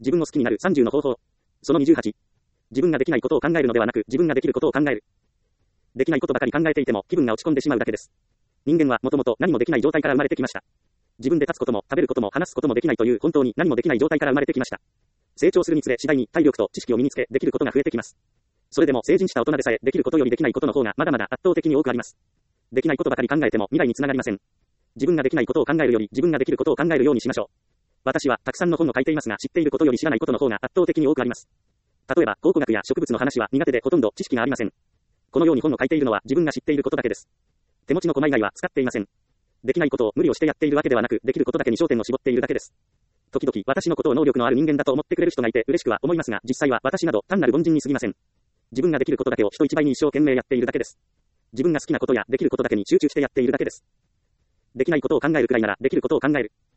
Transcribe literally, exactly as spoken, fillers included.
自分を好きになるさんじゅうの方法。そのにじゅうはち。自分ができないことを考えるのではなく、自分ができることを考える。できないことばかり考えていても、気分が落ち込んでしまうだけです。人間はもともと何もできない状態から生まれてきました。自分で立つことも、食べることも、話すこともできないという本当に何もできない状態から生まれてきました。成長するにつれ次第に体力と知識を身につけ、できることが増えてきます。それでも成人した大人でさえ、できることよりできないことの方がまだまだ圧倒的に多くあります。できないことばかり考えても未来につながりません。自分ができないことを考えるより自分ができることを考えるようにしましょう。私はたくさんの本を書いていますが、知っていることより知らないことの方が圧倒的に多くあります。例えば、考古学や植物の話は苦手でほとんど知識がありません。このように本を書いているのは自分が知っていることだけです。手持ちの駒以外は使っていません。できないことを無理をしてやっているわけではなく、できることだけに焦点を絞っているだけです。時々私のことを能力のある人間だと思ってくれる人がいて嬉しくは思いますが、実際は私など単なる凡人に過ぎません。自分ができることだけを人一倍に一生懸命やっているだけです。自分が好きなことやできることだけに集中してやっているだけです。できないことを考えるくらいならできることを考える。